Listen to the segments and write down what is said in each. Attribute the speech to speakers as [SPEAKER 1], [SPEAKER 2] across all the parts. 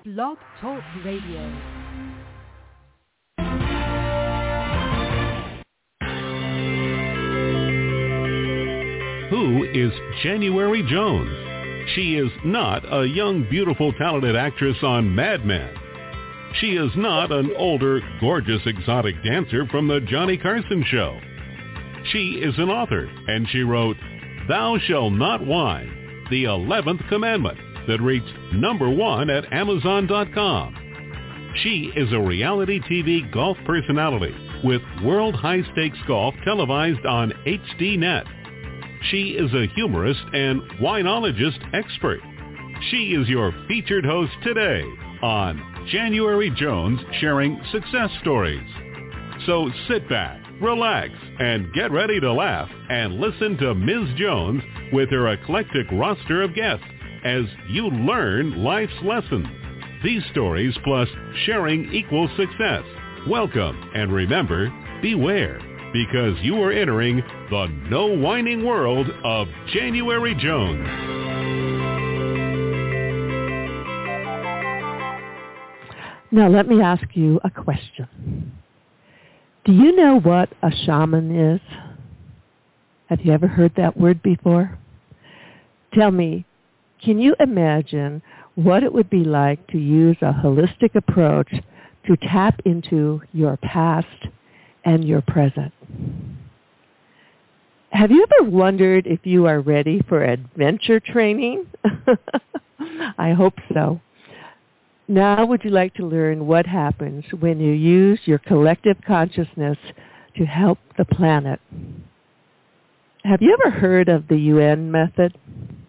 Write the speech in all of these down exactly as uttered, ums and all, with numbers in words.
[SPEAKER 1] Blog Talk Radio.
[SPEAKER 2] Who is January Jones? She is not a young, beautiful, talented actress on Mad Men. She is not an older, gorgeous, exotic dancer from the Johnny Carson show. She is an author, and she wrote, Thou Shalt Not Whine, the eleventh Commandment, that reached number one at Amazon dot com. She is a reality T V golf personality with World High Stakes Golf televised on H D Net. She is a humorist and winologist expert. She is your featured host today on January Jones Sharing Success Stories. So sit back, relax, and get ready to laugh and listen to Miz Jones with her eclectic roster of guests as you learn life's lessons. These stories plus sharing equals success. Welcome, and remember, beware, because you are entering the no whining world of January Jones.
[SPEAKER 3] Now let me ask you a question. Do you know what a shaman is? Have you ever heard that word before? Tell me, can you imagine what it would be like to use a holistic approach to tap into your past and your present? Have you ever wondered if you are ready for adventure training? I hope so. Now would you like to learn what happens when you use your collective consciousness to help the planet? Have you ever heard of the U N method?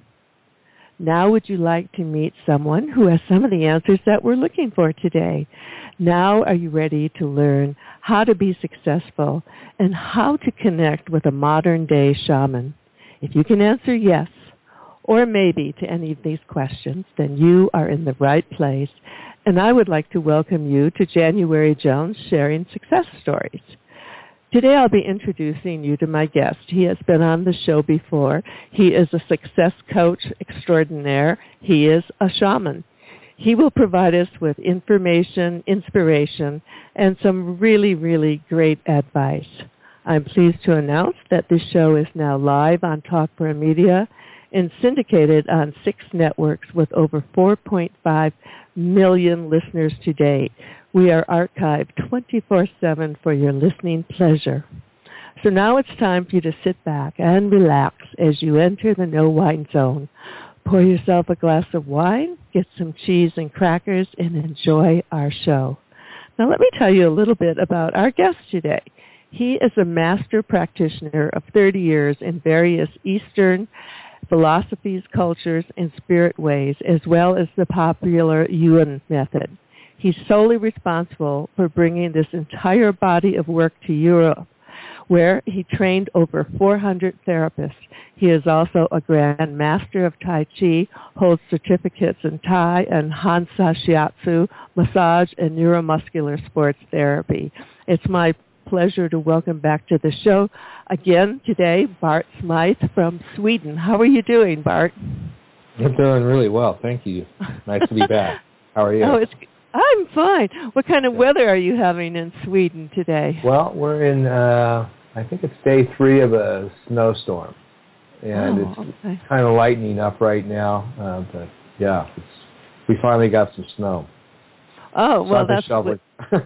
[SPEAKER 3] Now would you like to meet someone who has some of the answers that we're looking for today? Now are you ready to learn how to be successful and how to connect with a modern-day shaman? If you can answer yes or maybe to any of these questions, then you are in the right place. And I would like to welcome you to January Jones Sharing Success Stories. Today I'll be introducing you to my guest. He has been on the show before. He is a success coach extraordinaire. He is a shaman. He will provide us with information, inspiration, and some really, really great advice. I'm pleased to announce that this show is now live on Talkburn Media and syndicated on six networks with over four point five million listeners to date. We are archived twenty-four seven for your listening pleasure. So now it's time for you to sit back and relax as you enter the no wine zone. Pour yourself a glass of wine, get some cheese and crackers, and enjoy our show. Now let me tell you a little bit about our guest today. He is a master practitioner of thirty years in various Eastern philosophies, cultures, and spirit ways, as well as the popular U N method. He's solely responsible for bringing this entire body of work to Europe, where he trained over four hundred therapists. He is also a Grand Master of Tai Chi, holds certificates in Thai and Hansa Shiatsu, massage, and neuromuscular sports therapy. It's my pleasure to welcome back to the show again today, Bart Smythe from Sweden. How are you doing, Bart?
[SPEAKER 4] I'm doing really well, thank you. Nice to be back. How are you?
[SPEAKER 3] Oh, it's I'm fine. What kind of weather are you having in Sweden today?
[SPEAKER 4] Well, we're in, uh, I think it's day three of a snowstorm, and
[SPEAKER 3] oh,
[SPEAKER 4] it's
[SPEAKER 3] okay.
[SPEAKER 4] kind of lightening up right now. Uh, but yeah, it's, we finally got some snow.
[SPEAKER 3] Oh, well,
[SPEAKER 4] so
[SPEAKER 3] that's what,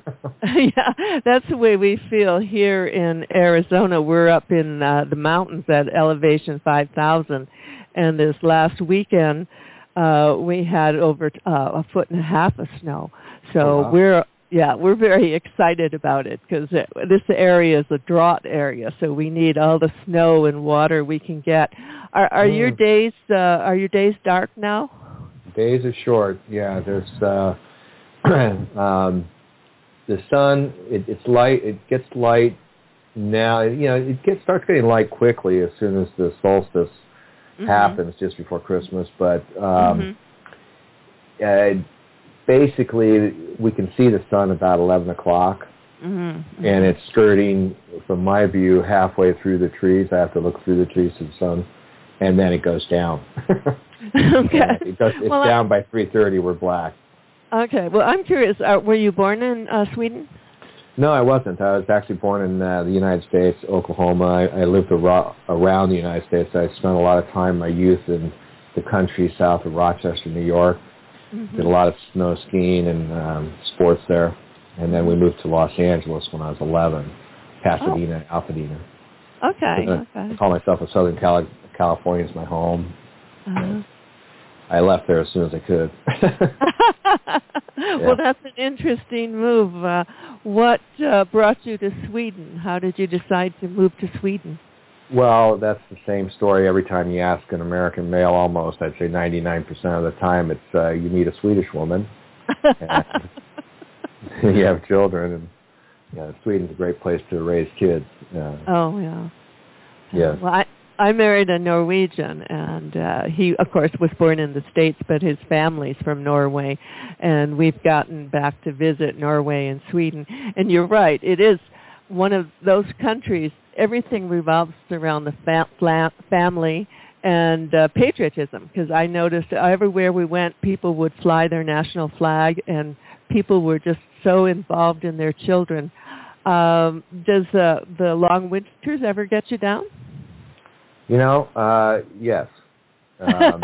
[SPEAKER 3] yeah, that's the way we feel here in Arizona. We're up in uh, the mountains at elevation five thousand, and this last weekend uh, we had over uh, a foot and a half of snow. So
[SPEAKER 4] oh, wow.
[SPEAKER 3] we're yeah, we're very excited about it because this area is a drought area, so we need all the snow and water we can get. Are, are mm. your days uh, are your days dark now?
[SPEAKER 4] Days are short. Yeah, there's. Uh, um, the sun, it, it's light, it gets light now, you know, it gets starts getting light quickly as soon as the solstice mm-hmm. happens just before Christmas, but um, mm-hmm. uh, basically we can see the sun about eleven o'clock, mm-hmm. and it's skirting, from my view, halfway through the trees. I have to look through the trees to the sun, and then it goes down.
[SPEAKER 3] Okay.
[SPEAKER 4] It goes, it's well, down I, by three thirty. We're black.
[SPEAKER 3] Okay. Well, I'm curious. Uh, were you born in uh, Sweden?
[SPEAKER 4] No, I wasn't. I was actually born in uh, the United States, Oklahoma. I, I lived ar- around the United States. I spent a lot of time, my youth, in the country south of Rochester, New York. Mm-hmm. Did a lot of snow skiing and um, sports there. And then we moved to Los Angeles when I was eleven, Pasadena, oh. Altadena.
[SPEAKER 3] Okay,
[SPEAKER 4] I,
[SPEAKER 3] okay.
[SPEAKER 4] I call myself a Southern Cali- California is my home.
[SPEAKER 3] Uh-huh.
[SPEAKER 4] I left there as soon as I could.
[SPEAKER 3] Yeah. Well, that's an interesting move. Uh, what uh, brought you to Sweden? How did you decide to move to Sweden?
[SPEAKER 4] Well, that's the same story every time you ask an American male almost. I'd say ninety-nine percent of the time it's uh, you meet a Swedish woman and you have children. And you know, Sweden's a great place to raise kids. Uh,
[SPEAKER 3] oh, yeah.
[SPEAKER 4] Yes.
[SPEAKER 3] Well, I, I married a Norwegian, and uh, he, of course, was born in the States, but his family's from Norway, and we've gotten back to visit Norway and Sweden. And you're right, it is one of those countries, everything revolves around the fa- fla- family and uh, patriotism, because I noticed everywhere we went, people would fly their national flag, and people were just so involved in their children. Um, does uh, the long winters ever get you down?
[SPEAKER 4] You know, uh, yes. Um,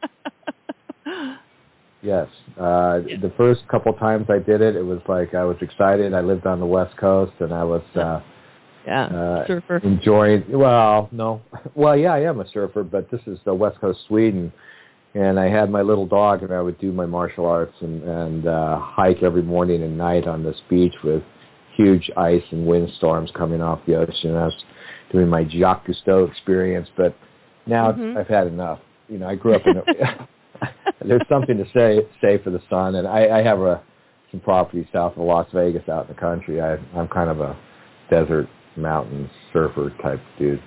[SPEAKER 4] yes. Uh, yeah. The first couple times I did it, it was like I was excited. I lived on the West Coast, and I was uh,
[SPEAKER 3] yeah.
[SPEAKER 4] uh,
[SPEAKER 3] surfer.
[SPEAKER 4] enjoying. Well, no. Well, yeah, I am a surfer, but this is the West Coast Sweden, and I had my little dog, and I would do my martial arts and, and uh, hike every morning and night on this beach with huge ice and windstorms coming off the ocean. I was doing my Jacques Cousteau experience, but now mm-hmm. I've had enough. You know, I grew up in a, there's something to say say for the sun, and I, I have a, some property south of Las Vegas out in the country. I, I'm kind of a desert mountain surfer type dude.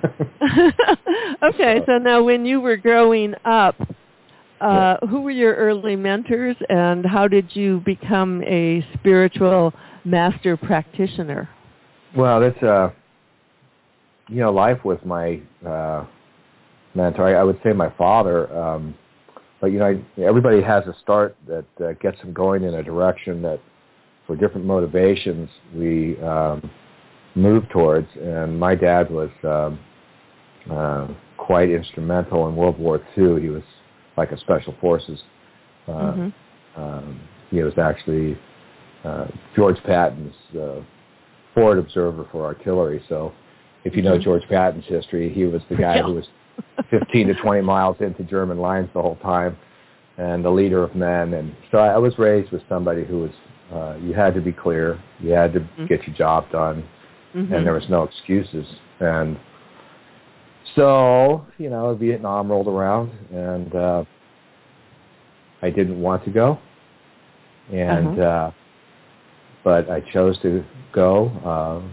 [SPEAKER 3] Okay, so, so now when you were growing up, uh, yeah. who were your early mentors, and how did you become a spiritual master practitioner?
[SPEAKER 4] Well, that's uh, you know, life was my uh, mentor. I, I would say my father, um, but you know, I, everybody has a start that uh, gets them going in a direction that, for different motivations, we um, move towards. And my dad was um, uh, quite instrumental in World War Two. He was like a special forces. Uh, mm-hmm. um, he was actually uh, George Patton's uh, forward observer for artillery. So if you know mm-hmm. George Patton's history, he was the guy yeah. who was fifteen to twenty miles into German lines the whole time and the leader of men. And so I was raised with somebody who was, uh, you had to be clear, you had to mm-hmm. get your job done, mm-hmm. and there was no excuses. And so, you know, Vietnam rolled around, and uh, I didn't want to go. And, uh-huh. uh, but I chose to go. Uh,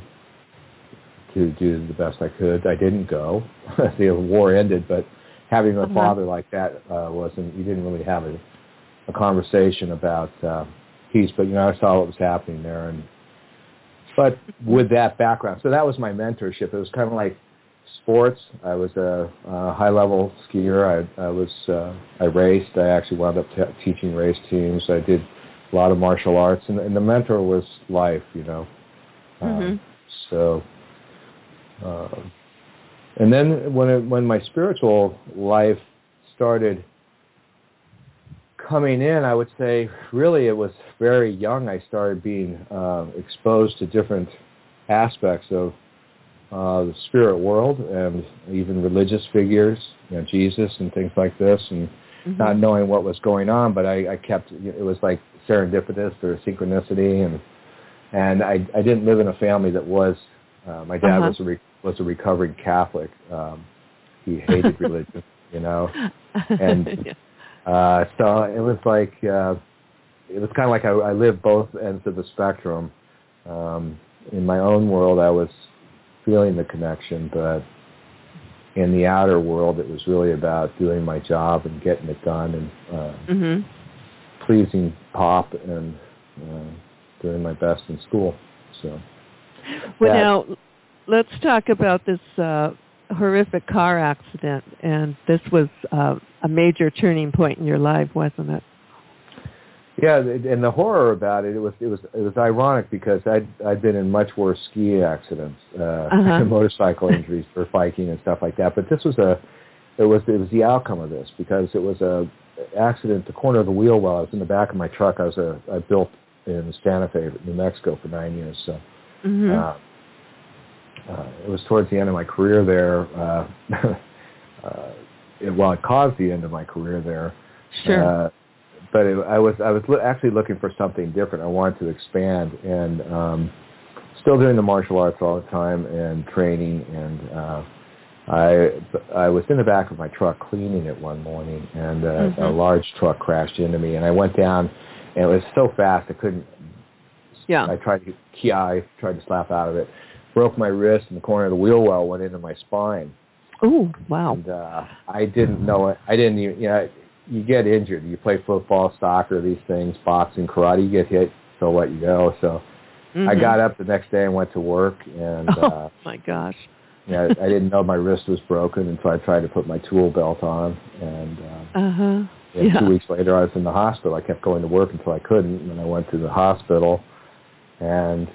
[SPEAKER 4] to do the best I could. I didn't go. The war ended, but having a uh-huh. father like that uh, wasn't, you didn't really have a, a conversation about uh, peace, but, you know, I saw what was happening there. And But with that background, so that was my mentorship. It was kind of like sports. I was a, a high-level skier. I, I was, uh, I raced. I actually wound up t- teaching race teams. I did a lot of martial arts, and, and the mentor was life, you know. Mm-hmm. Uh, so... Uh, and then when it, when my spiritual life started coming in, I would say really it was very young. I started being uh, exposed to different aspects of uh, the spirit world and even religious figures, you know, Jesus and things like this, and mm-hmm. not knowing what was going on. But I, I kept, it was like serendipitous or synchronicity, and and I, I didn't live in a family that was. Uh, my dad uh-huh. was a re- was a recovering Catholic. Um, he hated religion, you know, and uh, so it was like uh, it was kind of like I, I lived both ends of the spectrum. Um, in my own world, I was feeling the connection, but in the outer world, it was really about doing my job and getting it done and uh, mm-hmm. pleasing Pop and uh, doing my best in school. So.
[SPEAKER 3] Well, that, now, let's talk about this uh, horrific car accident. And this was uh, a major turning point in your life, wasn't it?
[SPEAKER 4] Yeah, and the horror about it, it was it was it was ironic because I'd I'd been in much worse ski accidents, uh, uh-huh. motorcycle injuries for biking and stuff like that. But this was a it was it was the outcome of this because it was a accident at the corner of the wheel while I was in the back of my truck. I was a I built in Santa Fe, New Mexico, for nine years. So mm-hmm. uh, uh, it was towards the end of my career there. Uh, uh, it, well, it caused the end of my career there.
[SPEAKER 3] Sure.
[SPEAKER 4] Uh, But it, I was I was lo- actually looking for something different. I wanted to expand, and um, still doing the martial arts all the time and training. And uh, I I was in the back of my truck cleaning it one morning, and uh, mm-hmm. a large truck crashed into me. And I went down, and it was so fast I couldn't.
[SPEAKER 3] Yeah.
[SPEAKER 4] I tried to yeah, I tried to slap out of it, broke my wrist, and the corner of the wheel well went into my spine.
[SPEAKER 3] Oh wow!
[SPEAKER 4] And uh, I didn't know it. I didn't even you know. You get injured. You play football, soccer, these things, boxing, karate. You get hit, so what? You go. So mm-hmm. I got up the next day and went to work, and
[SPEAKER 3] oh
[SPEAKER 4] uh,
[SPEAKER 3] my gosh,
[SPEAKER 4] yeah, I didn't know my wrist was broken until I tried to put my tool belt on, and uh,
[SPEAKER 3] uh-huh.
[SPEAKER 4] yeah. two
[SPEAKER 3] yeah.
[SPEAKER 4] weeks later I was in the hospital. I kept going to work until I couldn't, and then I went to the hospital, and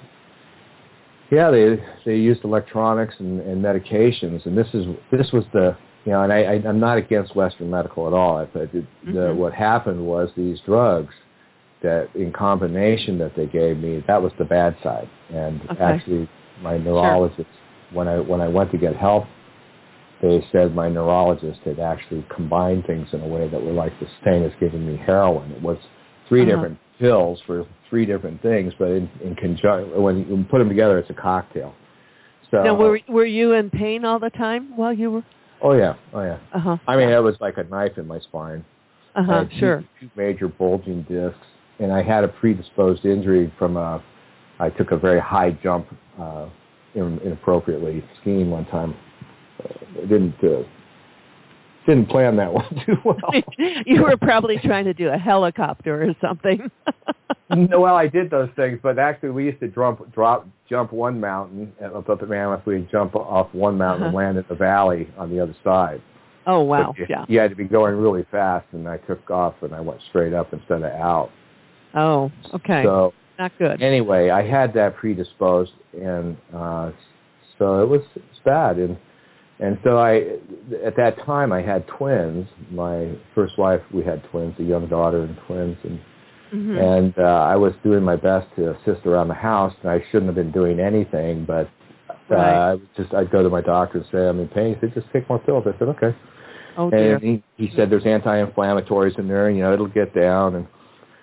[SPEAKER 4] yeah, they they used electronics and, and medications, and this is this was the You know, and I, I, I'm not against Western medical at all. But it, mm-hmm. the, what happened was these drugs that, in combination, that they gave me, that was the bad side. And
[SPEAKER 3] okay.
[SPEAKER 4] actually, my neurologist, sure. when I when I went to get help, they said my neurologist had actually combined things in a way that were like the same as giving me heroin. It was three uh-huh. different pills for three different things, but in, in conjunction, when you put them together, it's a cocktail. So,
[SPEAKER 3] now, were were you in pain all the time while you were?
[SPEAKER 4] Oh, yeah. Oh, yeah.
[SPEAKER 3] Uh-huh.
[SPEAKER 4] I mean,
[SPEAKER 3] yeah.
[SPEAKER 4] it was like a knife in my spine.
[SPEAKER 3] Uh-huh,
[SPEAKER 4] I had
[SPEAKER 3] sure.
[SPEAKER 4] Two, two major bulging discs, and I had a predisposed injury from a, I took a very high jump uh, inappropriately skiing one time. Uh, I didn't, uh, didn't plan that one too well.
[SPEAKER 3] You were probably trying to do a helicopter or something.
[SPEAKER 4] No, well, I did those things, but actually we used to drop, drop, jump one mountain up at Mammoth. We'd jump off one mountain uh-huh. and land in the valley on the other side.
[SPEAKER 3] Oh, wow,
[SPEAKER 4] you,
[SPEAKER 3] yeah.
[SPEAKER 4] You had to be going really fast, and I took off, and I went straight up instead of out.
[SPEAKER 3] Oh, okay.
[SPEAKER 4] So,
[SPEAKER 3] not good.
[SPEAKER 4] Anyway, I had that predisposed, and uh, so it was, it was bad. And and so I, at that time, I had twins. My first wife, we had twins, a young daughter and twins, and Mm-hmm. And uh, I was doing my best to assist around the house, and I shouldn't have been doing anything, but uh,
[SPEAKER 3] right.
[SPEAKER 4] I just I'd go to my doctor and say, I'm in pain. He said, just take more pills. I said, okay.
[SPEAKER 3] Oh, dear.
[SPEAKER 4] And he, he said, there's anti-inflammatories in there, and, you know, it'll get down. And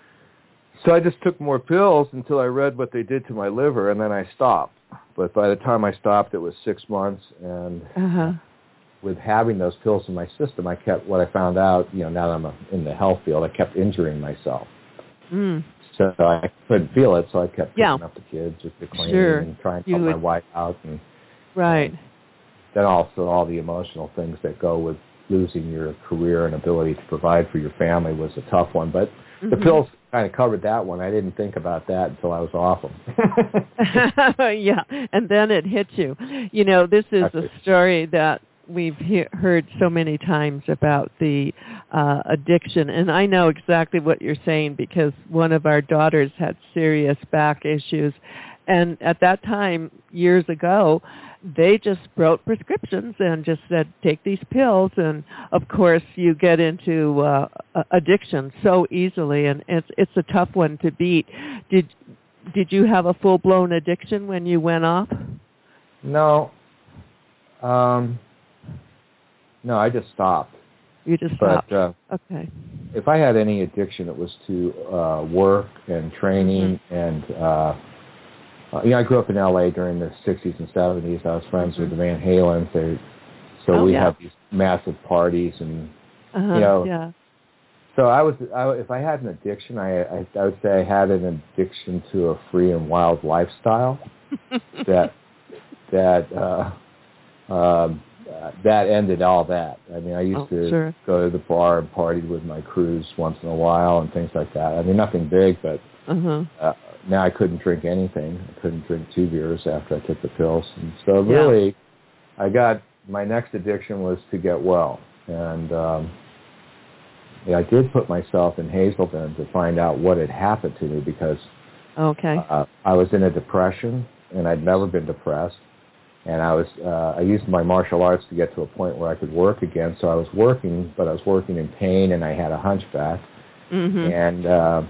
[SPEAKER 4] so I just took more pills until I read what they did to my liver, and then I stopped. But by the time I stopped, it was six months, and
[SPEAKER 3] uh-huh.
[SPEAKER 4] with having those pills in my system, I kept, what I found out, you know, now that I'm a, in the health field, I kept injuring myself.
[SPEAKER 3] Mm.
[SPEAKER 4] So I couldn't feel it, so I kept picking
[SPEAKER 3] yeah.
[SPEAKER 4] up the kids, just to clean
[SPEAKER 3] sure.
[SPEAKER 4] and trying to
[SPEAKER 3] you
[SPEAKER 4] help
[SPEAKER 3] would...
[SPEAKER 4] my wife out. And,
[SPEAKER 3] right.
[SPEAKER 4] And then also all the emotional things that go with losing your career and ability to provide for your family was a tough one. But mm-hmm. the pills kind of covered that one. I didn't think about that until I was off them.
[SPEAKER 3] Yeah, and then it hit you. You know, this is a story that we've he- heard so many times about the uh, addiction, and I know exactly what you're saying because one of our daughters had serious back issues, and at that time, years ago, they just wrote prescriptions and just said, take these pills, and of course, you get into uh, addiction so easily, and it's it's a tough one to beat. Did did you have a full-blown addiction when you went off?
[SPEAKER 4] No. Um... No, I just stopped.
[SPEAKER 3] You just
[SPEAKER 4] but,
[SPEAKER 3] stopped.
[SPEAKER 4] Uh,
[SPEAKER 3] okay.
[SPEAKER 4] If I had any addiction, it was to uh, work and training, mm-hmm. and uh, uh, you know, I grew up in L A during the sixties and seventies. I was friends mm-hmm. with the Van Halens. They, so
[SPEAKER 3] oh,
[SPEAKER 4] we
[SPEAKER 3] yeah.
[SPEAKER 4] had these massive parties, and
[SPEAKER 3] uh-huh,
[SPEAKER 4] you know.
[SPEAKER 3] Yeah.
[SPEAKER 4] So I was, I, if I had an addiction, I, I, I would say I had an addiction to a free and wild lifestyle. that that. Uh, um, Uh, that ended all that. I mean, I used
[SPEAKER 3] oh,
[SPEAKER 4] to
[SPEAKER 3] sure.
[SPEAKER 4] go to the bar and party with my crews once in a while and things like that. I mean, nothing big, but
[SPEAKER 3] uh-huh. uh,
[SPEAKER 4] now I couldn't drink anything. I couldn't drink two beers after I took the pills. And so really, yeah. I got, my next addiction was to get well. And um, I did put myself in Hazelden to find out what had happened to me because
[SPEAKER 3] okay.
[SPEAKER 4] uh, I was in a depression, and I'd never been depressed. And I was uh, I used my martial arts to get to a point where I could work again. So I was working, but I was working in pain, and I had a hunchback.
[SPEAKER 3] Mm-hmm.
[SPEAKER 4] And uh,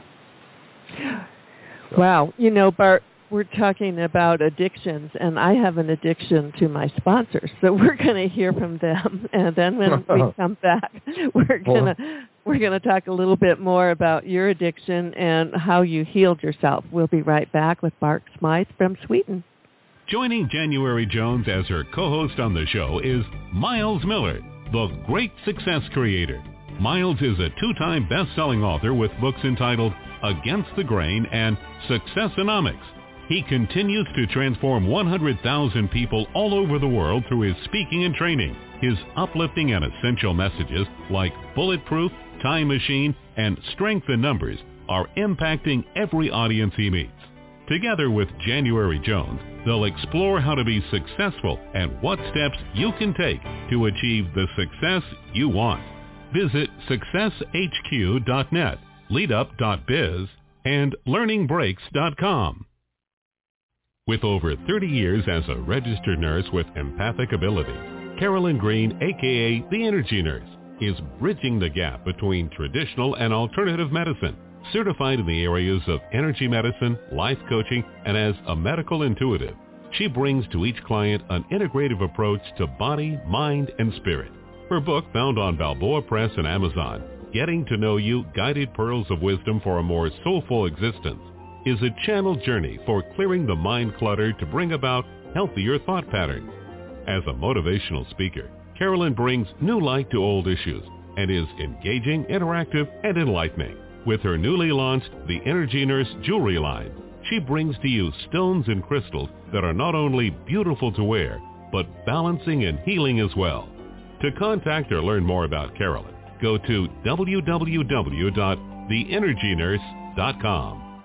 [SPEAKER 4] so.
[SPEAKER 3] Wow, you know, Bart, we're talking about addictions, and I have an addiction to my sponsors. So we're going to hear from them, and then when we come back, we're going to we're going to talk a little bit more about your addiction and how you healed yourself. We'll be right back with Bart Smythe from Sweden.
[SPEAKER 2] Joining January Jones as her co-host on the show is Miles Miller, the great success creator. Miles is a two-time best-selling author with books entitled Against the Grain and Successonomics. He continues to transform one hundred thousand people all over the world through his speaking and training. His uplifting and essential messages like Bulletproof, Time Machine, and Strength in Numbers are impacting every audience he meets. Together with January Jones, they'll explore how to be successful and what steps you can take to achieve the success you want. Visit success h q dot net, leadup dot biz, and learning breaks dot com. With over thirty years as a registered nurse with empathic ability, Carolyn Green, a k a the Energy Nurse, is bridging the gap between traditional and alternative medicine. Certified in the areas of energy medicine, life coaching, and as a medical intuitive, she brings to each client an integrative approach to body, mind, and spirit. Her book, found on Balboa Press and Amazon, Getting to Know You, Guided Pearls of Wisdom for a More Soulful Existence, is a channeled journey for clearing the mind clutter to bring about healthier thought patterns. As a motivational speaker, Carolyn brings new light to old issues and is engaging, interactive, and enlightening. With her newly launched The Energy Nurse Jewelry line, she brings to you stones and crystals that are not only beautiful to wear, but balancing and healing as well. To contact or learn more about Carolyn, go to w w w dot the energy nurse dot com.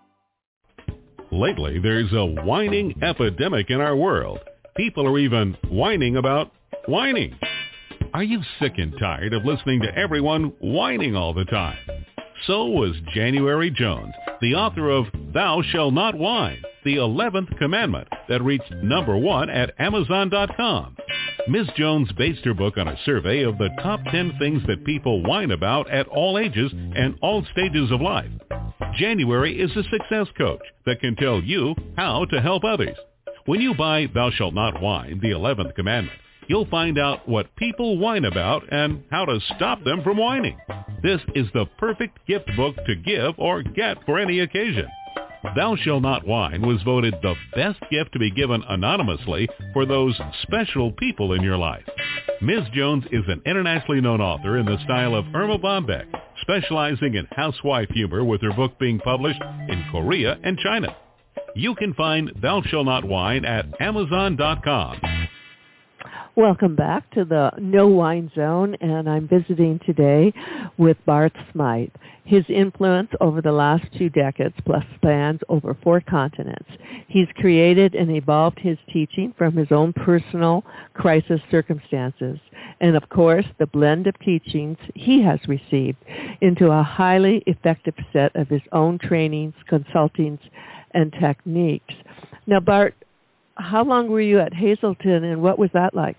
[SPEAKER 2] Lately, there's a whining epidemic in our world. People are even whining about whining. Are you sick and tired of listening to everyone whining all the time? So was January Jones, the author of Thou Shalt Not Whine, the eleventh Commandment, that reached number one at amazon dot com. Miz Jones based her book on a survey of the top ten things that people whine about at all ages and all stages of life. January is a success coach that can tell you how to help others. When you buy Thou Shalt Not Whine, the eleventh Commandment, you'll find out what people whine about and how to stop them from whining. This is the perfect gift book to give or get for any occasion. Thou Shalt Not Whine was voted the best gift to be given anonymously for those special people in your life. Miz Jones is an internationally known author in the style of Irma Bombeck, specializing in housewife humor, with her book being published in Korea and China. You can find Thou Shalt Not Whine at amazon dot com.
[SPEAKER 3] Welcome back to the No Wine Zone, and I'm visiting today with Bart Smythe. His influence over the last two decades plus spans over four continents. He's created and evolved his teaching from his own personal crisis circumstances, and of course the blend of teachings he has received into a highly effective set of his own trainings, consultings, and techniques. Now, Bart, how long were you at Hazelden, and what was that like?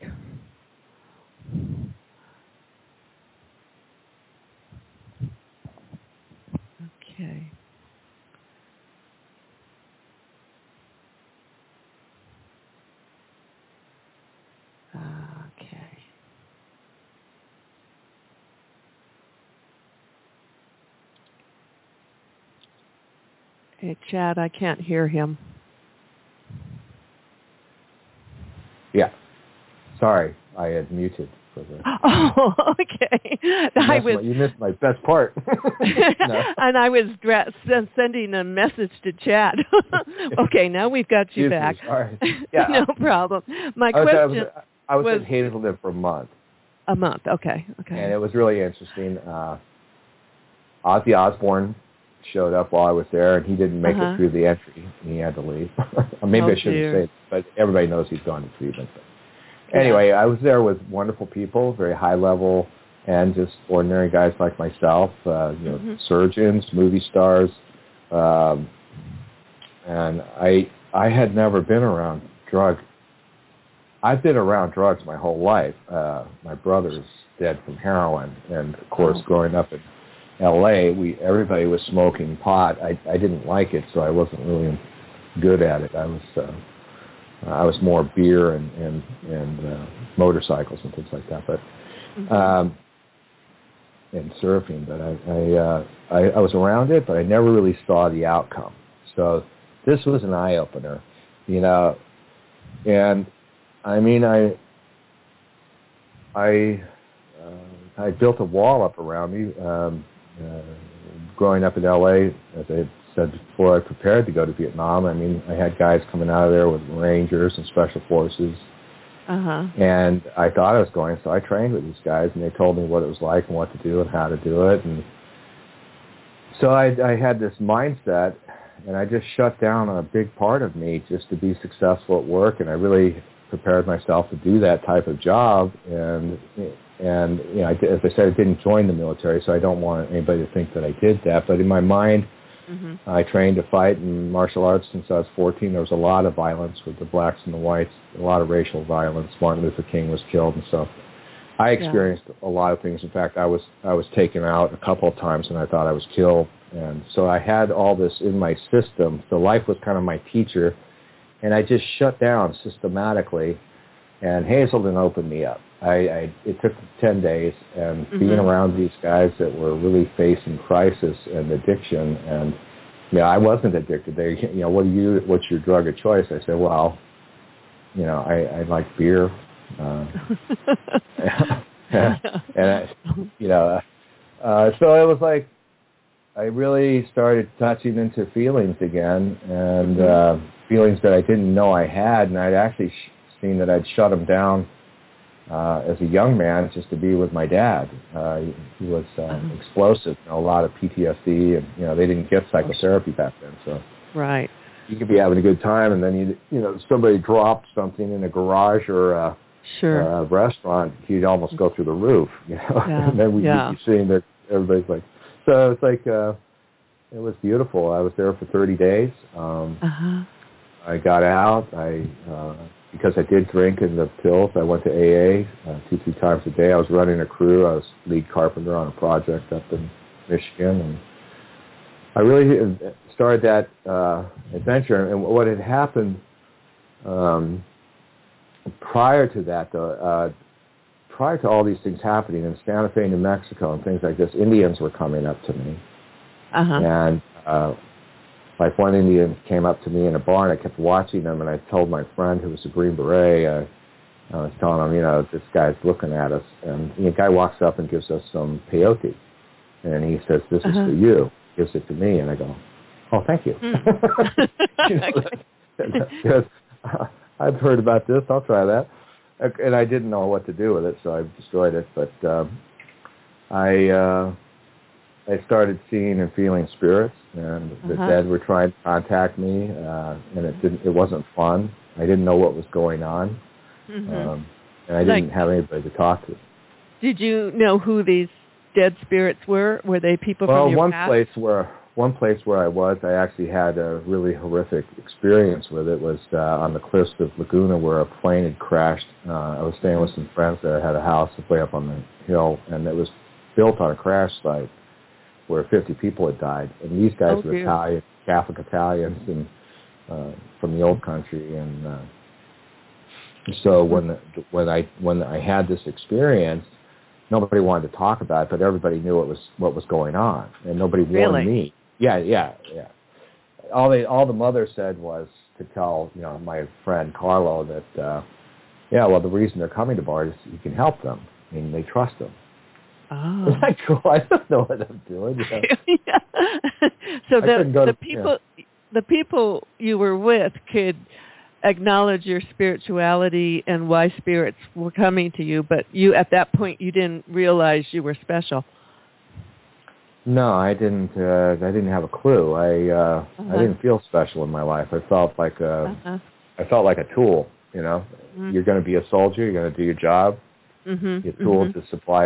[SPEAKER 3] Okay. Okay. Hey, Chad, I can't hear him.
[SPEAKER 4] Yeah. Sorry, I had muted for the...
[SPEAKER 3] Oh, okay.
[SPEAKER 4] You
[SPEAKER 3] I
[SPEAKER 4] missed,
[SPEAKER 3] was...
[SPEAKER 4] my, you missed my best part. No.
[SPEAKER 3] And I was dra- sending a message to Chad. Okay, now we've got you
[SPEAKER 4] Excuse
[SPEAKER 3] back.
[SPEAKER 4] Me, sorry. Yeah.
[SPEAKER 3] No problem. My
[SPEAKER 4] I was,
[SPEAKER 3] question...
[SPEAKER 4] I was, I was,
[SPEAKER 3] was
[SPEAKER 4] at Hazelden for a month.
[SPEAKER 3] A month, okay. okay.
[SPEAKER 4] And it was really interesting. Uh, Ozzy Osbourne showed up while I was there, and he didn't make
[SPEAKER 3] uh-huh.
[SPEAKER 4] it through the entry, and he had to leave. Or maybe
[SPEAKER 3] Oh,
[SPEAKER 4] I shouldn't
[SPEAKER 3] dear.
[SPEAKER 4] say it, but everybody knows he's gone to treatment. But anyway,
[SPEAKER 3] Yeah.
[SPEAKER 4] I was there with wonderful people, very high level, and just ordinary guys like myself, uh, you know,
[SPEAKER 3] Mm-hmm.
[SPEAKER 4] surgeons, movie stars, um, and I I had never been around drug. I've been around drugs my whole life. Uh, my brother's dead from heroin, and of course,
[SPEAKER 3] Oh.
[SPEAKER 4] growing up in L A, we everybody was smoking pot. I I didn't like it, so I wasn't really good at it. I was uh, I was more beer and and and uh, motorcycles and things like that, but
[SPEAKER 3] Mm-hmm.
[SPEAKER 4] um, and surfing. But I I, uh, I I was around it, but I never really saw the outcome. So this was an eye opener, you know. And I mean, I I uh, I built a wall up around me. Um, uh, growing up in L A, as I had said before, I prepared to go to Vietnam. I mean, I had guys coming out of there with Rangers and Special Forces.
[SPEAKER 3] Uh-huh.
[SPEAKER 4] And I thought I was going, so I trained with these guys, and they told me what it was like and what to do and how to do it. And so I, I had this mindset, and I just shut down a big part of me just to be successful at work, and I really prepared myself to do that type of job. And, and you know, I, as I said, I didn't join the military, so I don't want anybody to think that I did that. But in my mind,
[SPEAKER 3] Mm-hmm.
[SPEAKER 4] I trained to fight in martial arts since I was fourteen. There was a lot of violence with the blacks and the whites, a lot of racial violence. Martin Luther King was killed and stuff. I experienced yeah. a lot of things. In fact, I was I was taken out a couple of times and I thought I was killed. And so I had all this in my system. So life was kind of my teacher. And I just shut down systematically. And Hazelden opened me up. I, I it took ten days, and mm-hmm. being around these guys that were really facing crisis and addiction, and you know, I wasn't addicted. They, you know, what do you? What's your drug of choice? I said, well, you know, I, I like beer, uh, and, and I, you know, uh, so it was like I really started touching into feelings again, and uh, feelings that I didn't know I had, and I'd actually sh- seen that I'd shut them down. Uh, as a young man, just to be with my dad. Uh, he, he was uh, uh-huh. explosive, you know, a lot of P T S D, and you know they didn't get psychotherapy back then. So
[SPEAKER 3] right,
[SPEAKER 4] you could be having a good time, and then you you know somebody dropped something in a garage or a,
[SPEAKER 3] sure.
[SPEAKER 4] a restaurant, he'd almost go through the roof, you know.
[SPEAKER 3] Yeah.
[SPEAKER 4] And then we'd
[SPEAKER 3] yeah.
[SPEAKER 4] be seeing that everybody's like, so it's like uh, it was beautiful. I was there for thirty days. Um,
[SPEAKER 3] uh-huh.
[SPEAKER 4] I got out. I uh, Because I did drink in the pills, I went to A A uh, two, three times a day. I was running a crew. I was lead carpenter on a project up in Michigan. And I really started that uh, adventure. And what had happened um, prior to that, though, uh, prior to all these things happening in Santa Fe, New Mexico, and things like this, Indians were coming up to me.
[SPEAKER 3] Uh-huh.
[SPEAKER 4] And uh, like one Indian came up to me in a bar, and I kept watching them, and I told my friend who was a Green Beret, uh, I was telling him, you know, this guy's looking at us. And the guy walks up and gives us some peyote. And he says, this
[SPEAKER 3] uh-huh.
[SPEAKER 4] is for you. Gives it to me. And I go, oh, thank you. Mm. you know, because uh, I've heard about this. I'll try that. And I didn't know what to do with it, so I destroyed it. But um, I... Uh, I started seeing and feeling spirits, and the
[SPEAKER 3] uh-huh.
[SPEAKER 4] dead were trying to contact me, uh, and it didn't. It wasn't fun. I didn't know what was going on,
[SPEAKER 3] mm-hmm.
[SPEAKER 4] um, and I didn't
[SPEAKER 3] like,
[SPEAKER 4] have anybody to talk to.
[SPEAKER 3] Did you know who these dead spirits were? Were they people
[SPEAKER 4] well,
[SPEAKER 3] from your
[SPEAKER 4] one
[SPEAKER 3] past?
[SPEAKER 4] place where one place where I was, I actually had a really horrific experience with it. Was uh, on the cliffs of Laguna, where a plane had crashed. Uh, I was staying with some friends that had a house way up on the hill, and it was built on a crash site where fifty people had died. And these guys
[SPEAKER 3] oh,
[SPEAKER 4] were Italian, Catholic Italians and uh, from the old country. And uh, so when the, when I when I had this experience, nobody wanted to talk about it, but everybody knew what was what was going on, and nobody warned
[SPEAKER 3] really?
[SPEAKER 4] me. Yeah, yeah, yeah. All they all the mother said was to tell you know my friend Carlo that uh, yeah, well the reason they're coming to bars is you can help them. I mean they trust them.
[SPEAKER 3] Oh.
[SPEAKER 4] Isn't that cool? I don't know what I'm doing. You know?
[SPEAKER 3] yeah. So the
[SPEAKER 4] the
[SPEAKER 3] to, people yeah. the people you were with could acknowledge your spirituality and why spirits were coming to you, but you at that point you didn't realize you were special.
[SPEAKER 4] No, I didn't. Uh, I didn't have a clue. I uh,
[SPEAKER 3] uh-huh.
[SPEAKER 4] I didn't feel special in my life. I felt like a uh-huh. I felt like a tool. You know, mm-hmm. you're going to be a soldier. You're going to do your job.
[SPEAKER 3] Mm-hmm.
[SPEAKER 4] Your tool
[SPEAKER 3] mm-hmm.
[SPEAKER 4] to supply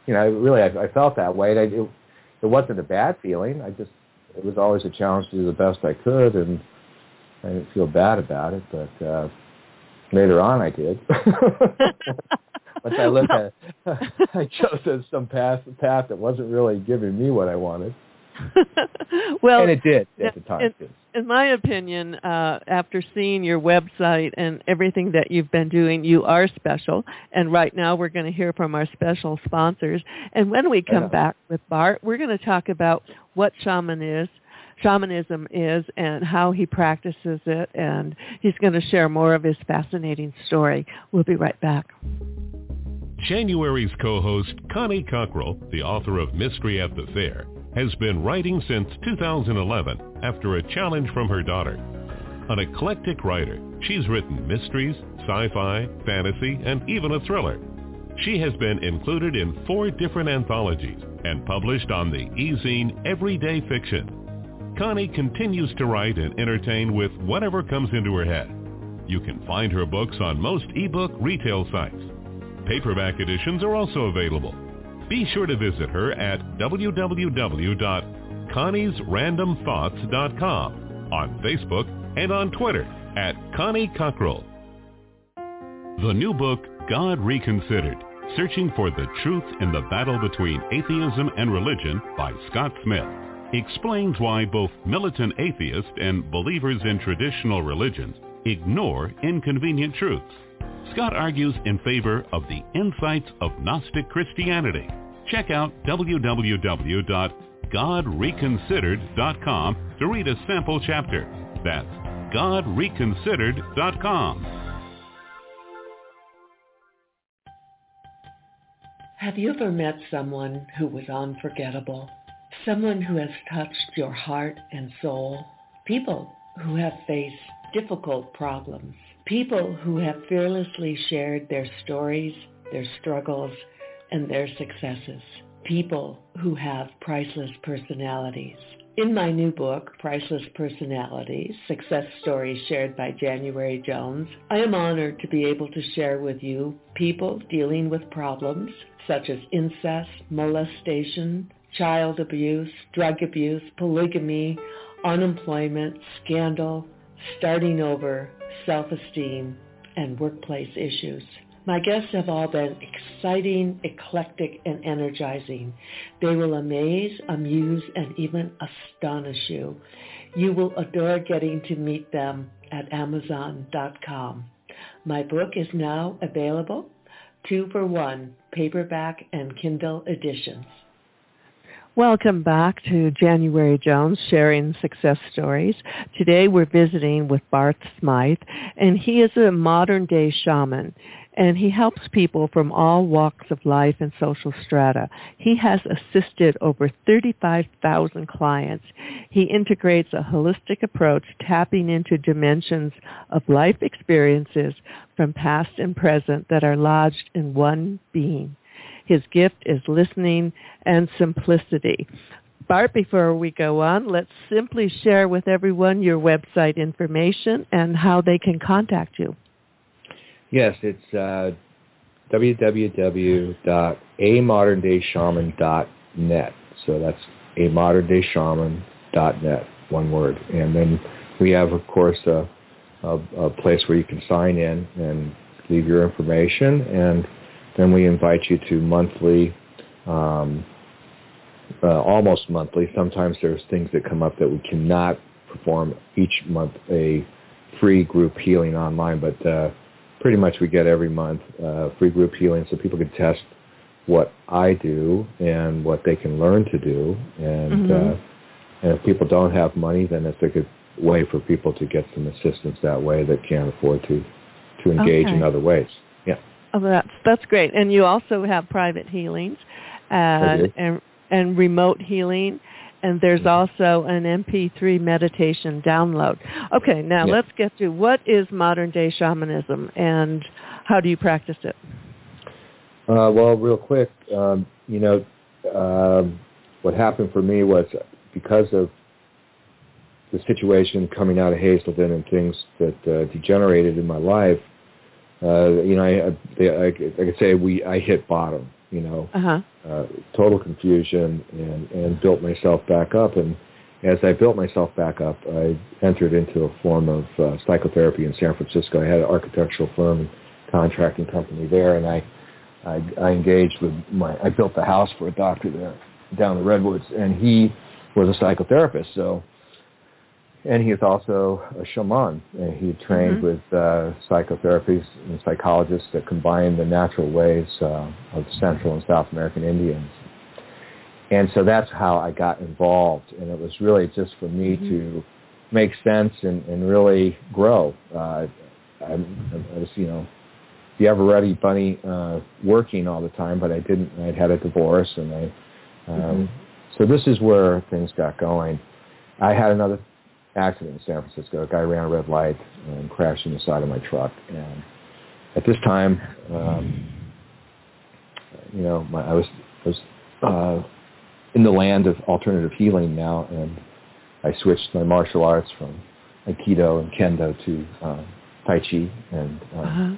[SPEAKER 4] you know, really, I, I felt that way. And I, it, it wasn't a bad feeling. I just, it was always a challenge to do the best I could, and I didn't feel bad about it. But uh, later on, I did. Once I looked at it, I chose some path, path that wasn't really giving me what I wanted.
[SPEAKER 3] Well,
[SPEAKER 4] and it did at the time.
[SPEAKER 3] In, in my opinion, uh, after seeing your website and everything that you've been doing, you are special. And right now we're going to hear from our special sponsors. And when we come back with Bart, we're going to talk about what shaman is, shamanism is, and how he practices it. And he's going to share more of his fascinating story. We'll be right back.
[SPEAKER 2] January's co-host, Connie Cockrell, the author of Mystery at the Fair, has been writing since two thousand eleven after a challenge from her daughter. An eclectic writer, she's written mysteries, sci-fi, fantasy, and even a thriller. She has been included in four different anthologies and published on the e-zine Everyday Fiction. Connie continues to write and entertain with whatever comes into her head. You can find her books on most ebook retail sites. Paperback editions are also available. Be sure to visit her at w w w dot connies random thoughts dot com, on Facebook, and on Twitter at Connie Cockrell. The new book, God Reconsidered, Searching for the Truth in the Battle Between Atheism and Religion by Scott Smith, explains why both militant atheists and believers in traditional religions ignore inconvenient truths. Scott argues in favor of the insights of Gnostic Christianity. Check out w w w dot god reconsidered dot com to read a sample chapter. That's god reconsidered dot com.
[SPEAKER 3] Have you ever met someone who was unforgettable? Someone who has touched your heart and soul? People who have faced difficult problems. People who have fearlessly shared their stories, their struggles, and their successes. People who have priceless personalities. In my new book, Priceless Personalities, Success Stories Shared by January Jones, I am honored to be able to share with you people dealing with problems such as incest, molestation, child abuse, drug abuse, polygamy, unemployment, scandal, starting over, self-esteem, and workplace issues. My guests have all been exciting, eclectic, and energizing. They will amaze, amuse, and even astonish you. You will adore getting to meet them at amazon dot com. My book is now available, two for one, paperback and Kindle editions. Welcome back to January Jones, sharing success stories. Today we're visiting with Bart Smythe, and he is a modern-day shaman, and he helps people from all walks of life and social strata. He has assisted over thirty-five thousand clients. He integrates a holistic approach, tapping into dimensions of life experiences from past and present that are lodged in one being. His gift is listening and simplicity. Bart, before we go on, let's simply share with everyone your website information and how they can contact you.
[SPEAKER 4] Yes, it's uh, w w w dot a modern day shaman dot net. So that's a modern day shaman dot net, one word. And then we have, of course, a, a, a place where you can sign in and leave your information, and then we invite you to monthly, um, uh, almost monthly. Sometimes there's things that come up that we cannot perform each month, a free group healing online, but uh, pretty much we get every month uh, free group healing so people can test what I do and what they can learn to do. And, mm-hmm. uh, and if people don't have money, then it's a good way for people to get some assistance that way that can't afford to, to engage
[SPEAKER 3] okay.
[SPEAKER 4] in other ways. Yeah.
[SPEAKER 3] Oh, that's that's great. And you also have private healings and and, and remote healing, and there's also an M P three meditation download. Okay, now
[SPEAKER 4] yeah.
[SPEAKER 3] let's get to what is modern day shamanism and how do you practice it?
[SPEAKER 4] Uh, well, real quick, um, you know, um, what happened for me was because of the situation coming out of Hazelden and things that uh, degenerated in my life. Uh, you know, I, I, I, I could say we I hit bottom, you know,
[SPEAKER 3] uh-huh.
[SPEAKER 4] uh, total confusion, and, and built myself back up. And as I built myself back up, I entered into a form of uh, psychotherapy in San Francisco. I had an architectural firm and contracting company there, and I, I, I engaged with my, I built the house for a doctor there down the Redwoods, and he was a psychotherapist, so, and he is also a shaman. And he trained mm-hmm. with uh, psychotherapists and psychologists that combine the natural ways uh, of Central and South American Indians. And so that's how I got involved, and it was really just for me mm-hmm. to make sense and, and really grow. Uh, I, I was, you know, the ever-ready bunny uh, working all the time, but I didn't. I'd had a divorce, and I. Um, mm-hmm. So this is where things got going. I had another accident in San Francisco. A guy ran a red light and crashed in the side of my truck. And at this time, um, you know, my, I was I was. Uh, in the land of alternative healing now, and I switched my martial arts from Aikido and Kendo to uh, Tai Chi, and uh, uh-huh.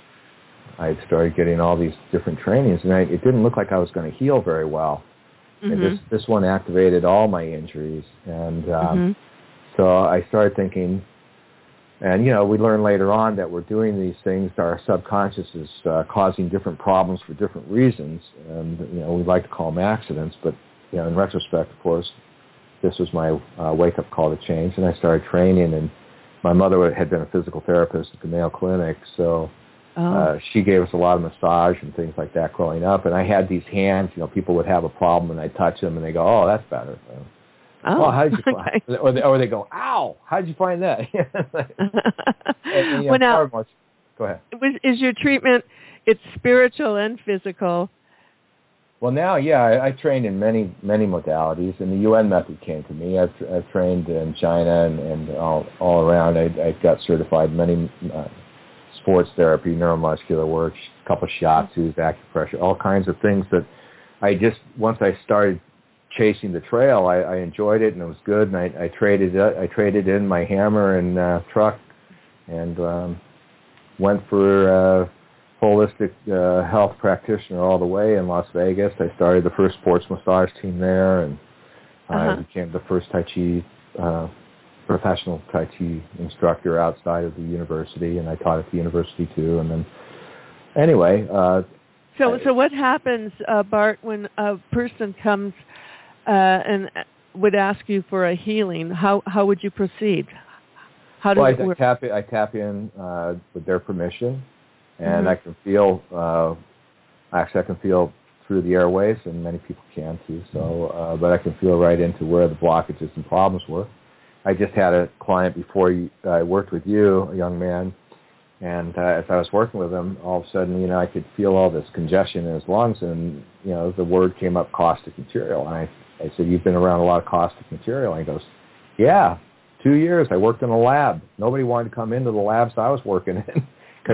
[SPEAKER 4] I started getting all these different trainings, and I, it didn't look like I was going to heal very well. Mm-hmm. And this this one activated all my injuries, and um, mm-hmm. so I started thinking, and you know, we learn later on that we're doing these things, our subconscious is uh, causing different problems for different reasons, and you know, we like to call them accidents, but you know, in retrospect, of course, this was my uh, wake-up call to change, and I started training. And my mother had been a physical therapist at the Mayo Clinic, so oh. uh, she gave us a lot of massage and things like that growing up. And I had these hands, you know, people would have a problem, and I'd touch them, and they go, "Oh, that's better." So,
[SPEAKER 3] oh,
[SPEAKER 4] oh, how did you
[SPEAKER 3] okay.
[SPEAKER 4] find? Or they, or they go, "Ow, how did you find that?" and, and, you know,
[SPEAKER 3] well, now,
[SPEAKER 4] much, go ahead.
[SPEAKER 3] Was, is your treatment? It's spiritual and physical.
[SPEAKER 4] Well, now, yeah, I, I trained in many, many modalities, and the U N method came to me. I've, I've trained in China and, and all, all around. I, I got certified in many uh, sports therapy, neuromuscular work, a couple of shiatsu, acupressure, all kinds of things that I just, once I started chasing the trail, I, I enjoyed it, and it was good, and I, I traded I traded in my hammer and uh, truck and um, went for... Uh, holistic uh, health practitioner all the way in Las Vegas. I started the first sports massage team there, and uh, uh-huh. I became the first Tai Chi, uh, professional Tai Chi instructor outside of the university, and I taught at the university too. And then, anyway. Uh,
[SPEAKER 3] so,
[SPEAKER 4] I,
[SPEAKER 3] so what happens, uh, Bart, when a person comes uh, and would ask you for a healing? How how would you proceed? How does
[SPEAKER 4] well,
[SPEAKER 3] it
[SPEAKER 4] I,
[SPEAKER 3] work?
[SPEAKER 4] I tap I tap in uh, with their permission. And
[SPEAKER 3] mm-hmm.
[SPEAKER 4] I can feel, uh, actually I can feel through the airways, and many people can too, so, uh, but I can feel right into where the blockages and problems were. I just had a client before you, uh, I worked with you, a young man, and uh, as I was working with him, all of a sudden, you know, I could feel all this congestion in his lungs, and, you know, the word came up, caustic material. And I, I said, "You've been around a lot of caustic material." And he goes, "Yeah, two years. I worked in a lab. Nobody wanted to come into the labs I was working in."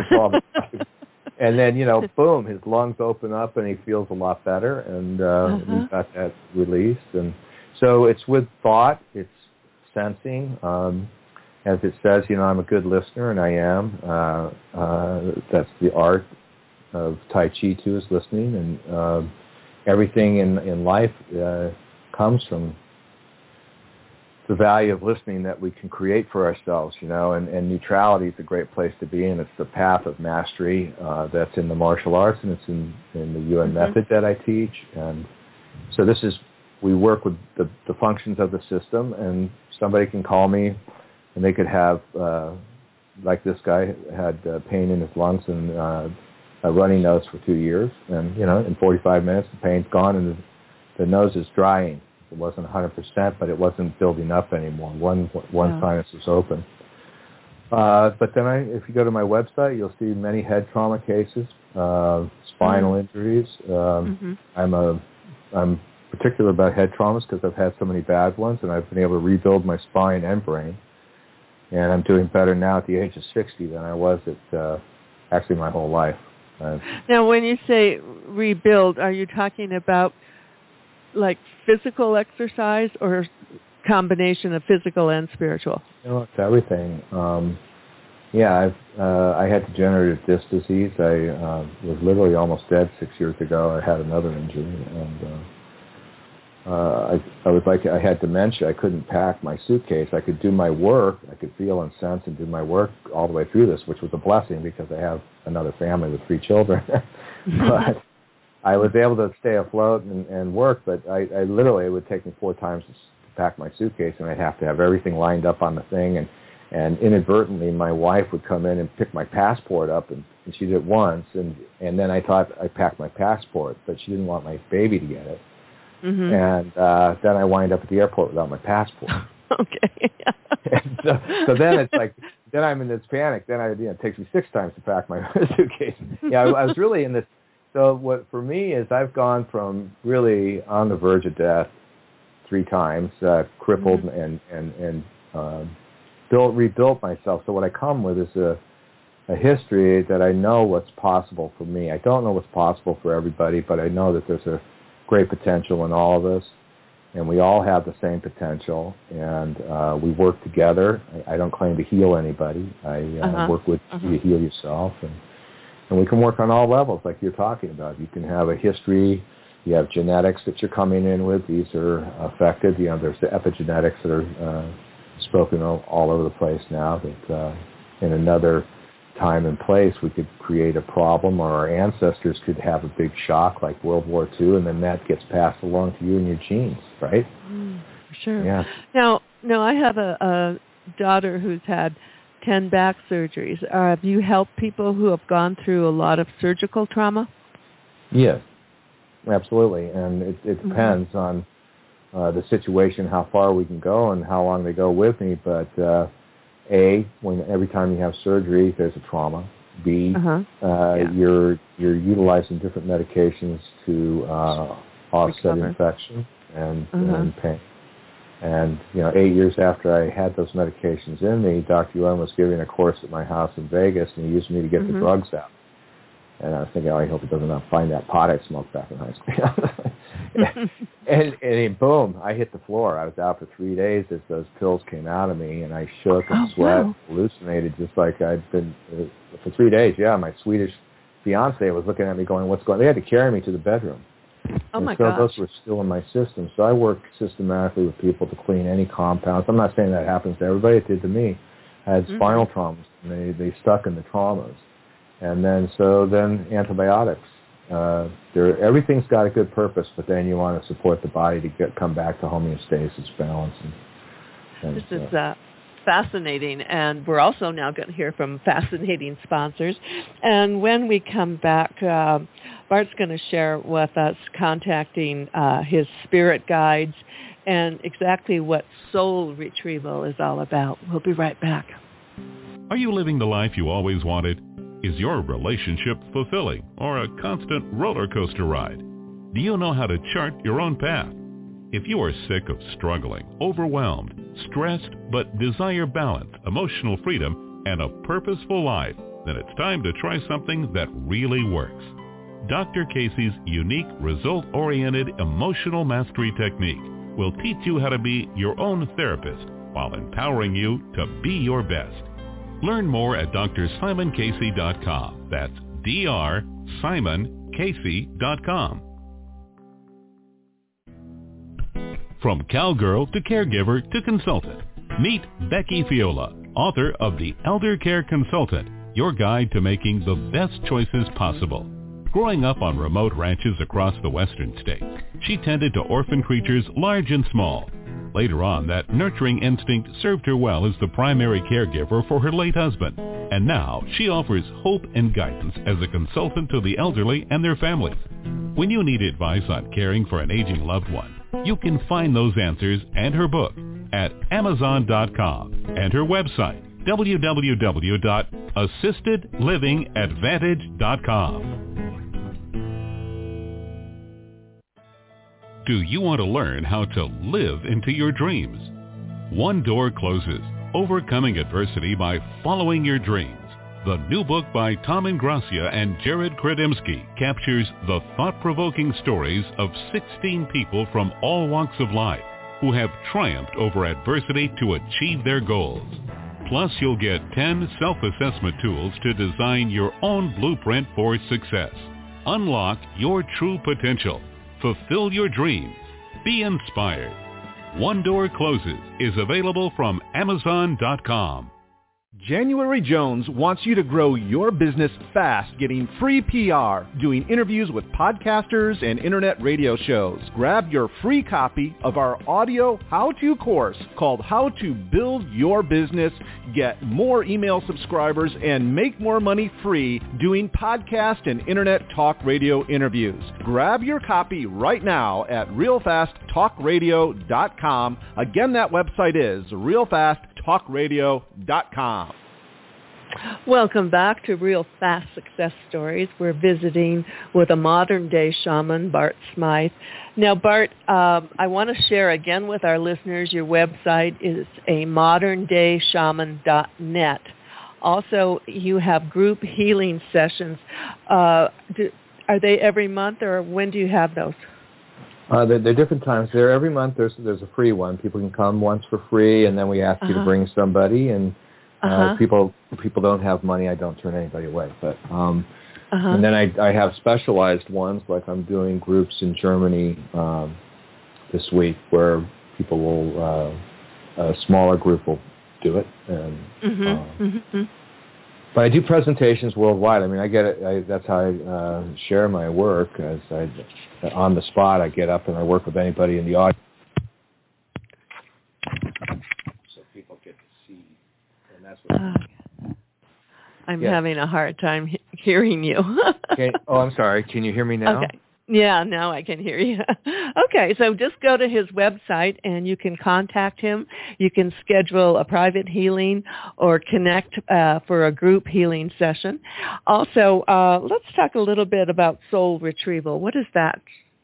[SPEAKER 4] And then, you know, boom, his lungs open up and he feels a lot better, and uh, uh-huh. we've got that released. And so it's with thought, it's sensing. Um, as it says, you know, I'm a good listener, and I am. Uh, uh, that's the art of Tai Chi, too, is listening. And uh, everything in, in life uh, comes from the value of listening that we can create for ourselves, you know, and, and neutrality is a great place to be in. It's the path of mastery uh, that's in the martial arts, and it's in, in the U N mm-hmm. method that I teach. And so this is, we work with the, the functions of the system, and somebody can call me, and they could have, uh, like this guy had uh, pain in his lungs and uh, a runny nose for two years. And, you know, in forty-five minutes, the pain's gone, and the, the nose is drying. It wasn't one hundred percent, but it wasn't building up anymore. One one yeah. sinus was open. Uh, but then I, if you go to my website, you'll see many head trauma cases, uh, spinal mm-hmm. injuries. Um, mm-hmm. I'm a, I'm particular about head traumas because I've had so many bad ones, and I've been able to rebuild my spine and brain. And I'm doing better now at the age of sixty than I was at uh, actually my whole life. Uh,
[SPEAKER 3] now, when you say rebuild, are you talking about like physical exercise or combination of physical and spiritual?
[SPEAKER 4] You know, it's everything. Um, Yeah, I've, uh, I had degenerative disc disease. I uh, was literally almost dead six years ago. I had another injury, and uh, uh, I, I was like, I had dementia. I couldn't pack my suitcase. I could do my work. I could feel and sense and do my work all the way through this, which was a blessing because I have another family with three children. But I was able to stay afloat and, and work, but I, I literally, it would take me four times to pack my suitcase, and I'd have to have everything lined up on the thing, and And inadvertently, my wife would come in and pick my passport up, and, and she did it once, and, and then I thought I packed my passport, but she didn't want my baby to get it. Mm-hmm. And uh, then I wind up at the airport without my passport.
[SPEAKER 3] Okay.
[SPEAKER 4] and so, so then it's like, then I'm in this panic. Then I, you know, it takes me six times to pack my suitcase. Yeah, I, I was really in this. So what for me is I've gone from really on the verge of death three times, uh, crippled mm-hmm. and and and. Uh, Built, rebuilt myself. So what I come with is a, a history that I know what's possible for me. I don't know what's possible for everybody, but I know that there's a great potential in all of us, and we all have the same potential, and uh, we work together. I, I don't claim to heal anybody. I uh, uh-huh. work with uh-huh. you to heal yourself, and, and we can work on all levels like you're talking about. You can have a history. You have genetics that you're coming in with. These are affected. You know, there's the epigenetics that are uh, spoken all, all over the place now, that uh, in another time and place we could create a problem, or our ancestors could have a big shock like World War Two, and then that gets passed along to you and your genes, right?
[SPEAKER 3] Mm, for sure.
[SPEAKER 4] Yeah.
[SPEAKER 3] Now, now I have a, a daughter who's had ten back surgeries. Uh, have you helped people who have gone through a lot of surgical trauma?
[SPEAKER 4] Yes, absolutely, and it, it depends mm-hmm. on Uh, the situation, how far we can go, and how long they go with me. But uh, A, when every time you have surgery, there's a trauma. B, uh-huh. uh, yeah. you're you're utilizing different medications to uh, offset Recover. infection and, uh-huh. and pain. And you know, eight years after I had those medications in me, Doctor Yuan was giving a course at my house in Vegas, and he used me to get mm-hmm. the drugs out. And I was thinking, oh, I hope he doesn't not find that pot I smoked back in high school. and, and boom, I hit the floor. I was out for three days as those pills came out of me, and I shook and
[SPEAKER 3] oh,
[SPEAKER 4] sweat,
[SPEAKER 3] wow.
[SPEAKER 4] hallucinated, just like I'd been uh, for three days. Yeah, my Swedish fiance was looking at me going, what's going on? They had to carry me to the bedroom.
[SPEAKER 3] Oh,
[SPEAKER 4] and
[SPEAKER 3] my
[SPEAKER 4] so
[SPEAKER 3] gosh.
[SPEAKER 4] those were still in my system. So I work systematically with people to clean any compounds. I'm not saying that happens to everybody. It did to me. I had mm-hmm. spinal traumas, and they, they stuck in the traumas. And then, so then antibiotics. Uh, there, everything's got a good purpose, but then you want to support the body to get come back to homeostasis, balance. And, and,
[SPEAKER 3] this is uh, fascinating, and we're also now going to hear from fascinating sponsors. And when we come back, uh, Bart's going to share with us contacting uh, his spirit guides and exactly what soul retrieval is all about. We'll be right back.
[SPEAKER 2] Are you living the life you always wanted? Is your relationship fulfilling or a constant roller coaster ride? Do you know how to chart your own path? If you are sick of struggling, overwhelmed, stressed, but desire balance, emotional freedom, and a purposeful life, then it's time to try something that really works. Doctor Casey's unique result-oriented emotional mastery technique will teach you how to be your own therapist while empowering you to be your best. Learn more at D R Simon Casey dot com. That's D R Simon Casey dot com. From cowgirl to caregiver to consultant, meet Becky Fiola, author of The Elder Care Consultant, your guide to making the best choices possible. Growing up on remote ranches across the western states, she tended to orphan creatures large and small. Later on, that nurturing instinct served her well as the primary caregiver for her late husband, and now she offers hope and guidance as a consultant to the elderly and their families. When you need advice on caring for an aging loved one, you can find those answers and her book at amazon dot com and her website, w w w dot assisted living advantage dot com. Do you want to learn how to live into your dreams? One Door Closes, Overcoming Adversity by Following Your Dreams. The new book by Tom Ingracia and Jared Kredemsky captures the thought-provoking stories of sixteen people from all walks of life who have triumphed over adversity to achieve their goals. Plus, you'll get ten self-assessment tools to design your own blueprint for success. Unlock your true potential. Fulfill your dreams. Be inspired. One Door Closes is available from Amazon dot com.
[SPEAKER 5] January Jones wants you to grow your business fast, getting free P R, doing interviews with podcasters and internet radio shows. Grab your free copy of our audio how-to course called How to Build Your Business, get more email subscribers, and make more money free doing podcast and internet talk radio interviews. Grab your copy right now at real fast talk radio dot com. Again, that website is real fast talk radio dot com.
[SPEAKER 3] Welcome back to Real Fast Success Stories. We're visiting with a modern-day shaman, Bart Smythe. Now, Bart, um, I want to share again with our listeners, your website is a modern day shaman dot net. Also, you have group healing sessions. Uh, do, are they every month, or when do you have those?
[SPEAKER 4] Uh, they're, they're different times. They're every month. There's there's a free one. People can come once for free, and then we ask uh-huh. you to bring somebody. And uh, uh-huh. people people don't have money. I don't turn anybody away. But um, uh-huh. and then I I have specialized ones, like I'm doing groups in Germany um, this week, where people will uh, a smaller group will do it. And
[SPEAKER 3] mm-hmm.
[SPEAKER 4] uh,
[SPEAKER 3] Mm-hmm.
[SPEAKER 4] But I do presentations worldwide. I mean, I get it. I, that's how I uh, share my work. As I, on the spot, I get up and I work with anybody in the audience, so people get to see. And that's what.
[SPEAKER 3] Uh, I'm
[SPEAKER 4] yeah.
[SPEAKER 3] having a hard time he- hearing you.
[SPEAKER 4] Okay. Oh, I'm sorry. Can you hear me now?
[SPEAKER 3] Okay. Yeah, now I can hear you. Okay, so just go to his website and you can contact him. You can schedule a private healing or connect uh, for a group healing session. Also, uh, let's talk a little bit about soul retrieval. What is that?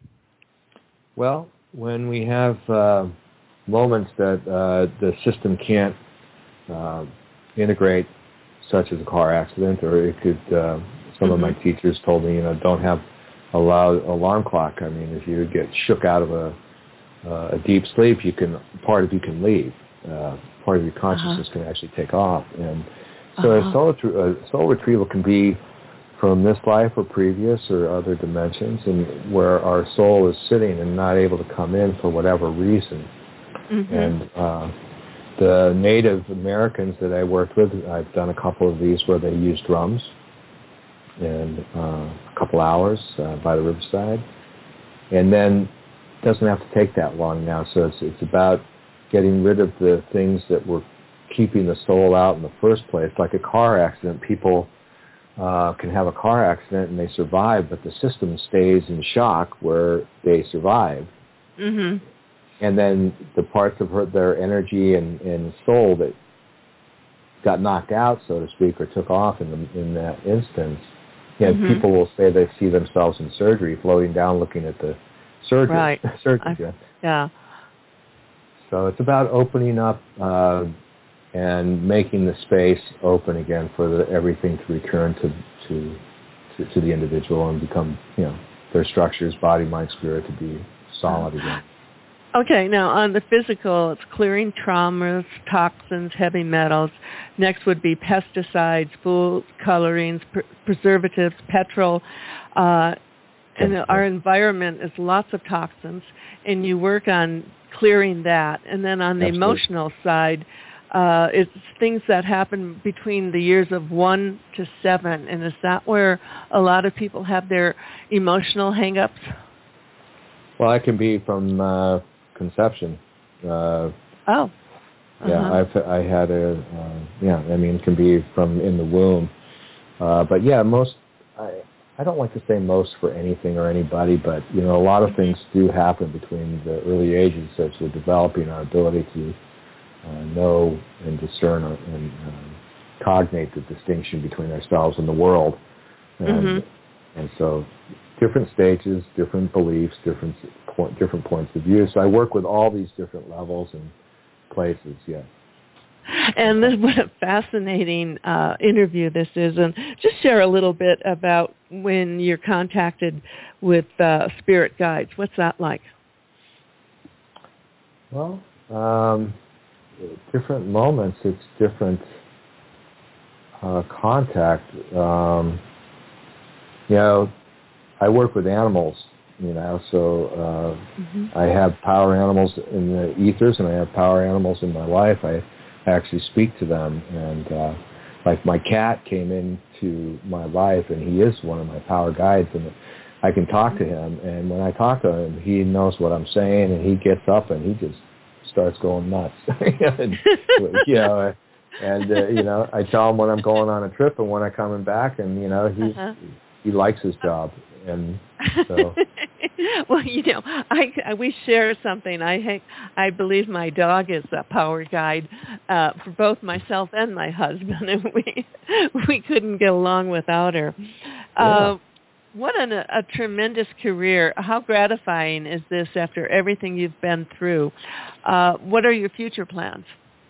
[SPEAKER 4] Well, when we have uh, moments that uh, the system can't uh, integrate, such as a car accident, or it could, uh, some mm-hmm. of my teachers told me, you know, don't have a loud alarm clock. I mean, if you get shook out of a uh, a deep sleep, you can part of you can leave. Uh, part of your consciousness uh-huh. can actually take off. And so uh-huh. a, soul retrie- a soul retrieval can be from this life or previous or other dimensions, and where our soul is sitting and not able to come in for whatever reason. Mm-hmm. And uh, the Native Americans that I worked with, I've done a couple of these where they use drums. And uh, a couple hours uh, by the riverside, and then it doesn't have to take that long now. So it's it's about getting rid of the things that were keeping the soul out in the first place. Like a car accident, people uh, can have a car accident and they survive, but the system stays in shock where they survive.
[SPEAKER 3] Mm-hmm. And
[SPEAKER 4] then the parts of her, their energy and, and soul that got knocked out, so to speak, or took off in the, in that instance. Yeah, mm-hmm. people will say they see themselves in surgery, floating down, looking at the surgery.
[SPEAKER 3] Right.
[SPEAKER 4] surgery.
[SPEAKER 3] I, yeah.
[SPEAKER 4] So it's about opening up uh, and making the space open again for the, everything to return to, to to to the individual and become, you know, their structures, body, mind, spirit, to be solid again.
[SPEAKER 3] Okay, now on the physical, it's clearing traumas, toxins, heavy metals. Next would be pesticides, food colorings, pr- preservatives, petrol. Uh, and our environment is lots of toxins, and you work on clearing that. And then on the Absolutely. Emotional side, uh, it's things that happen between the years of one to seven. And is that where a lot of people have their emotional hang-ups?
[SPEAKER 4] Well, that can be from... Uh, conception. Uh,
[SPEAKER 3] oh. Uh-huh.
[SPEAKER 4] Yeah, I've I had a uh, yeah. I mean, it can be from in the womb, uh, but yeah, most. I I don't like to say most for anything or anybody, but you know, a lot of things do happen between the early ages as we're developing our ability to uh, know and discern and uh, cognate the distinction between ourselves and the world, and mm-hmm. and so different stages, different beliefs, different. Point, different points of view. So I work with all these different levels and places, yeah.
[SPEAKER 3] And this, what a fascinating uh, interview this is. And just share a little bit about when you're contacted with uh, spirit guides. What's that like?
[SPEAKER 4] Well, um, different moments, it's different uh, contact. Um, you know, I work with animals, you know, so uh, mm-hmm. I have power animals in the ethers, and I have power animals in my life. I actually speak to them, and uh, like my cat came into my life, and he is one of my power guides, and I can talk to him, and when I talk to him, he knows what I'm saying, and he gets up and he just starts going nuts. and, you know, and uh, you know, I tell him when I'm going on a trip and when I'm coming back, and you know, he uh-huh. he likes his job, and so.
[SPEAKER 3] Well, you know, I, we share something. I I believe my dog is a power guide uh, for both myself and my husband, and we we couldn't get along without her.
[SPEAKER 4] Yeah.
[SPEAKER 3] Uh, what an, a tremendous career! How gratifying is this after everything you've been through? Uh, what are your future plans?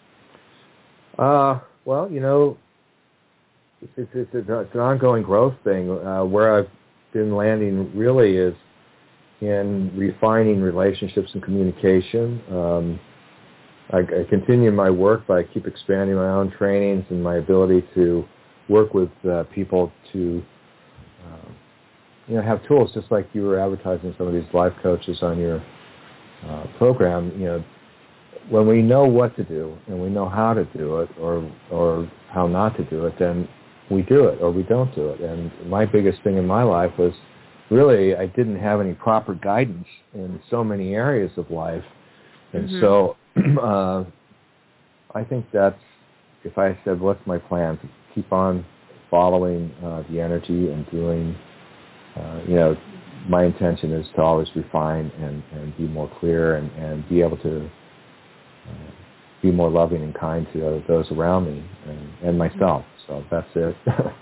[SPEAKER 4] Uh, well, you know, it's it's, it's, it's an ongoing growth thing. Uh, where I've been landing really is in refining relationships and communication. Um, I, I continue my work, but I keep expanding my own trainings and my ability to work with uh, people to, uh, you know, have tools, just like you were advertising some of these life coaches on your uh, program. You know, when we know what to do and we know how to do it, or or how not to do it, then we do it or we don't do it. And my biggest thing in my life was, really, I didn't have any proper guidance in so many areas of life. And mm-hmm. so uh, I think that's, if I said, what's my plan? To keep on following uh, the energy and doing, uh, you know, my intention is to always refine and, and be more clear and, and be able to uh, be more loving and kind to those around me and, and myself. So that's it.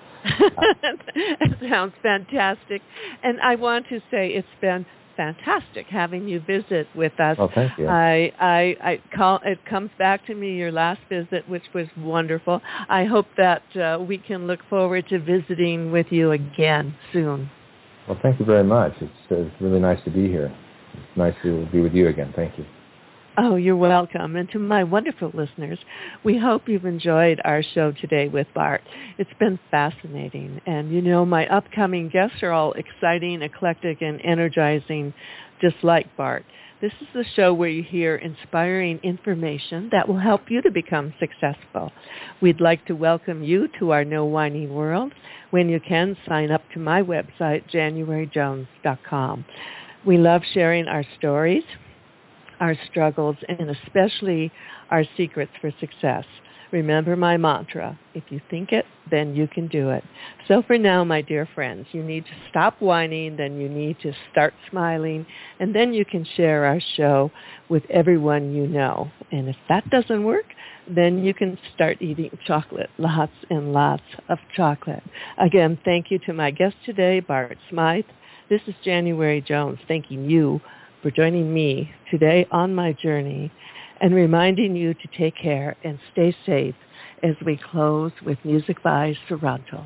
[SPEAKER 3] That sounds fantastic. And I want to say it's been fantastic having you visit with us.
[SPEAKER 4] Oh, thank you.
[SPEAKER 3] I, I, I call, it comes back to me, your last visit, which was wonderful. I hope that uh, we can look forward to visiting with you again soon.
[SPEAKER 4] Well, thank you very much. It's, it's really nice to be here. It's nice to be with you again. Thank you.
[SPEAKER 3] Oh, you're welcome. And to my wonderful listeners, we hope you've enjoyed our show today with Bart. It's been fascinating. And, you know, my upcoming guests are all exciting, eclectic, and energizing, just like Bart. This is the show where you hear inspiring information that will help you to become successful. We'd like to welcome you to our No Whining World. When you can, sign up to my website, january jones dot com. We love sharing our stories, our struggles, and especially our secrets for success. Remember my mantra, if you think it, then you can do it. So for now, my dear friends, you need to stop whining, then you need to start smiling, and then you can share our show with everyone you know. And if that doesn't work, then you can start eating chocolate, lots and lots of chocolate. Again, thank you to my guest today, Bart Smythe. This is January Jones, thanking you for joining me today on my journey and reminding you to take care and stay safe as we close with music by Sarantos.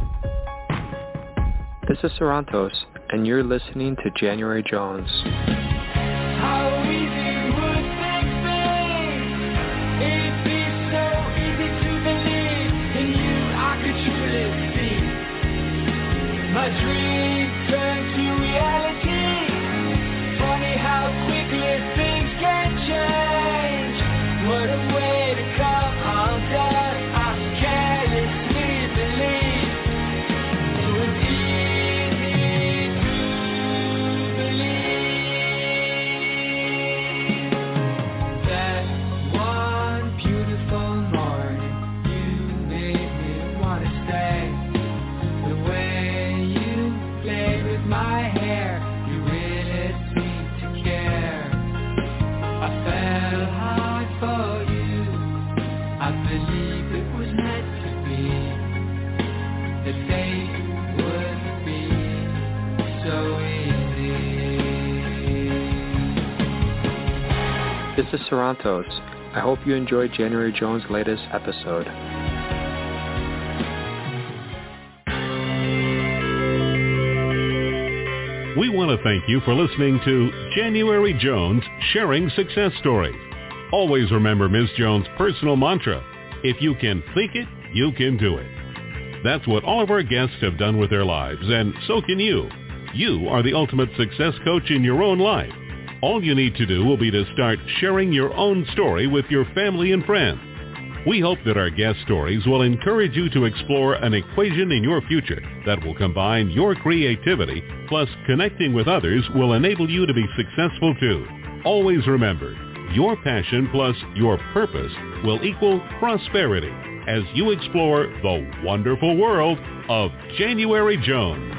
[SPEAKER 6] This is Sarantos, and you're listening to January Jones.
[SPEAKER 7] How easy would things be? It'd be so easy to believe in you. I could truly see my dreams turn to reality. Funny how quickly things can change. What a way to come undone. I carelessly believe it was easy to believe. That one beautiful morning, you made me want to stay. The way you played with my hair, you really seemed to care. I fell hard for you. I believe it was meant to be. The fate would be so easy.
[SPEAKER 6] This is Sarantos. I hope you enjoyed January Jones' latest episode.
[SPEAKER 2] We want to thank you for listening to January Jones Sharing Success Stories. Always remember Miz Jones' personal mantra, if you can think it, you can do it. That's what all of our guests have done with their lives, and so can you. You are the ultimate success coach in your own life. All you need to do will be to start sharing your own story with your family and friends. We hope that our guest stories will encourage you to explore an equation in your future that will combine your creativity plus connecting with others will enable you to be successful too. Always remember, your passion plus your purpose will equal prosperity as you explore the wonderful world of January Jones.